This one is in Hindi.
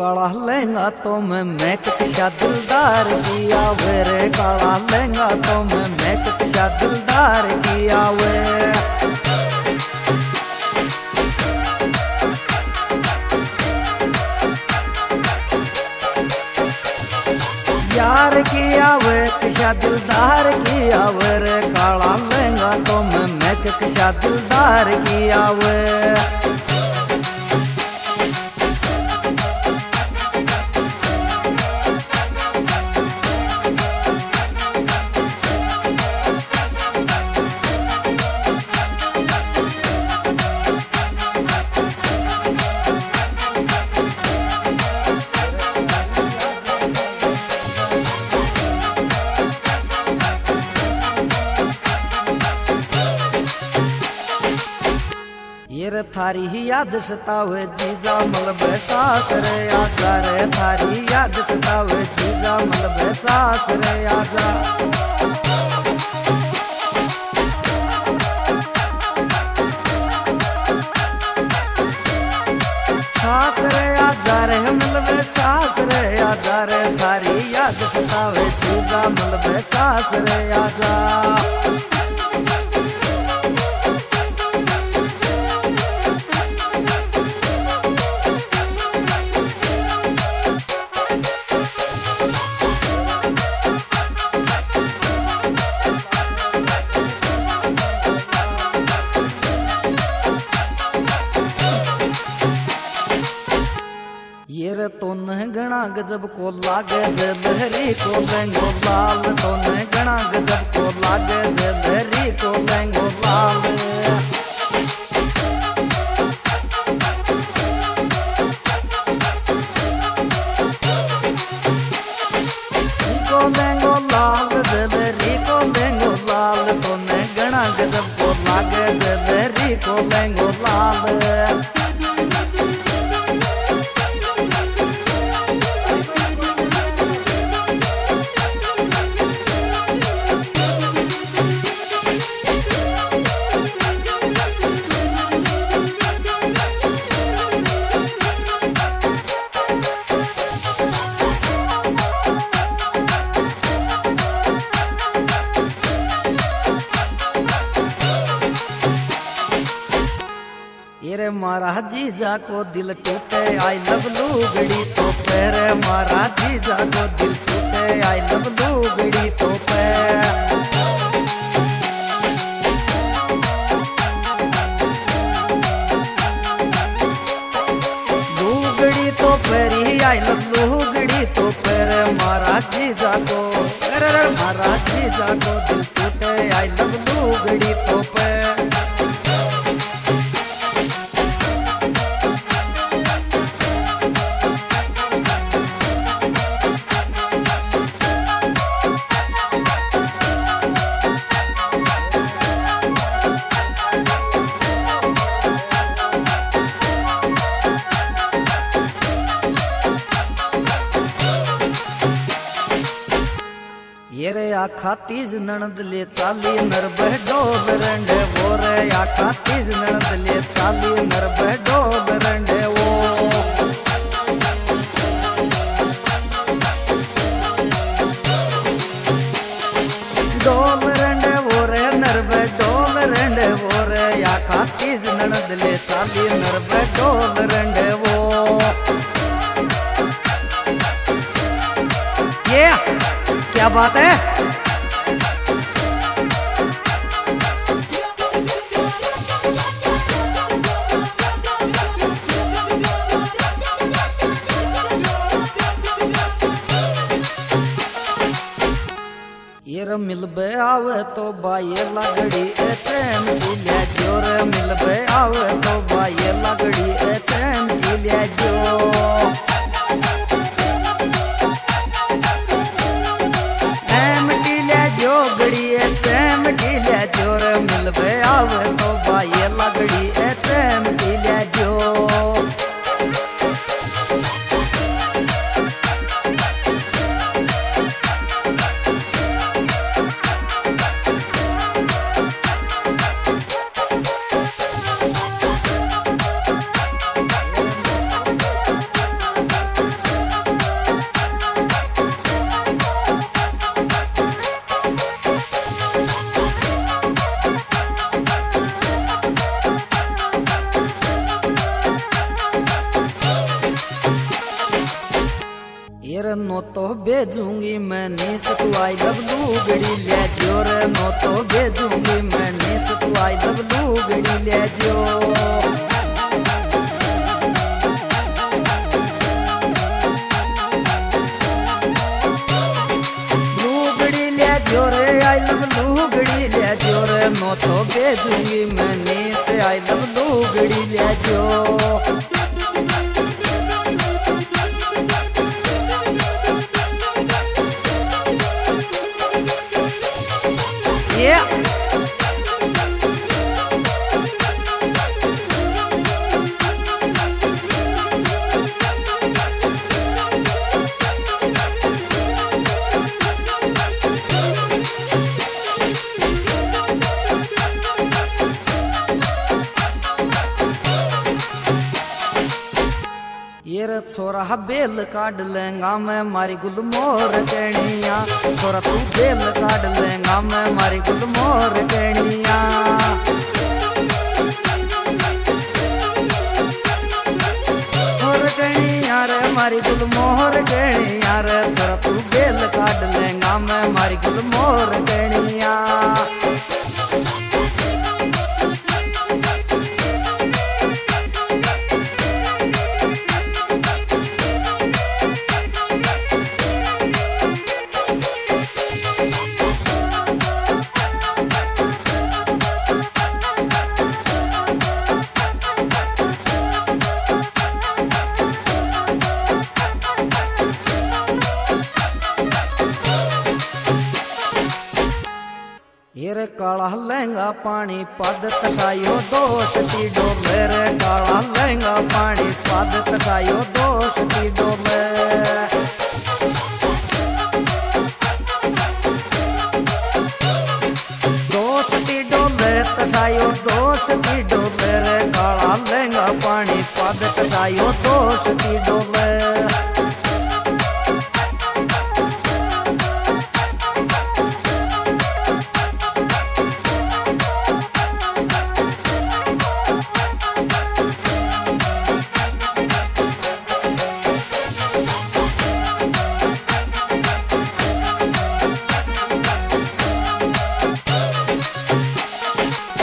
काला लहंगा तो मैं कक्षा दिलदार किया वे रे काला लहंगा तो मैं कक्षा दिलदार किया वे यार किया वे कक्षा दिलदार किया वे रे काला लहंगा तो मैं कक्षा दिलदार किया वे ये रे थारी ही याद सतावे जीजा मलबे सास रे आजा रे थारी याद सतावे जीजा मलबे सास रे आजा सास रे आजा रे मलबे सास रे आजा रे थारी याद सतावे जीजा मलबे सास रे आजा ये रे तो न गणा गजब को लागे जे लहरी को लेंगो लाल तो न गणा गजब को लागे जे लहरी को लेंगो लाल को लेंगो लाल जे लहरी को लेंगो लाल तो न गणा गजब को लागे जे लहरी को लेंगो लाल ये रे मारा जीजा को दिल टूटे आई लव लूगड़ी तो पैर मारा जीजा को दिल टूटे आई लव लूगड़ी तो पैर लूगड़ी तो पैरी आई लव लूगड़ी तो पैर मारा जीजा को मारा जीजा को दिल टूटे आई लव लूगड़ी तो पैर ये रे आखा तीज ननद ले चाली नर बहडोल रंडे वो रे आखा तीज ननद ले चाली नर बहडोल रंडे वो डोल रंडे वो रे नर बहडोल रंडे वो रे आखा तीज ननद ले चाली नर बहडोल रंडे वो ये क्या बात है ये रे मिलबे आवे तो बाये लगड़ी चैन की ले जो रे मिलबे आवे तो बाये लगड़ी चैन की ले जो चैम की ले जो रे मिलबे आवे तो बाये लगड़ी चैम की ले जो भेजूंगी मैं नीस तू आई लव लूगड़ी ले जो रे नो तो भेजूंगी मैं नीस तू आई लव लूगड़ी ले जो लूगड़ी ले जो रे आई लव लूगड़ी ले जो रे नो तो भेजूंगी मैं नीस आई लव लूगड़ी ले जो Yeah. ये रे छोरा बेल काट लेंगा मैं मारी गुलमोर कणिया छोरा तू बेल काट लेंगा मैं मारी गुलमोर कणिया मोर कणिया रे मारी गुलमोर कणिया रे छोरा तू बेल काट लेंगा मैं मारी गुलमोर कणिया ये रे काला लहंगा पानी पद तसायो दोष की डोले रे काला लहंगा पानी पद तसायो दोष की डोले दोष की डोले तसायो दोष की डोले रे काला लहंगा पानी पद तसायो दोष की डोले